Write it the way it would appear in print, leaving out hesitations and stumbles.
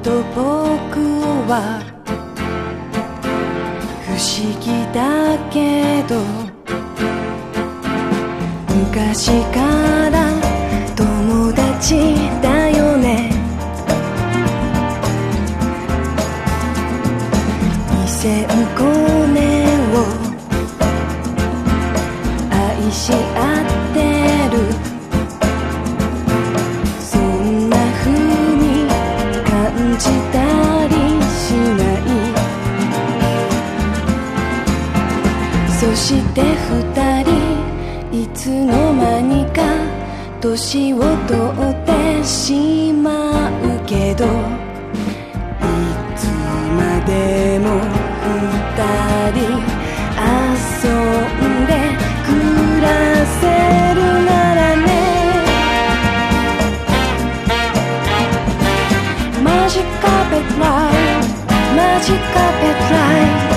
と僕は不思議だけど、昔から友達だよね。2005年を愛し合ってる、そんな風に感じたりしない。そして二人いつの間にか年を取ってしまうけど、いつまでも二人遊んで暮らせるならね。マジカーペットライト、マジカーペットライト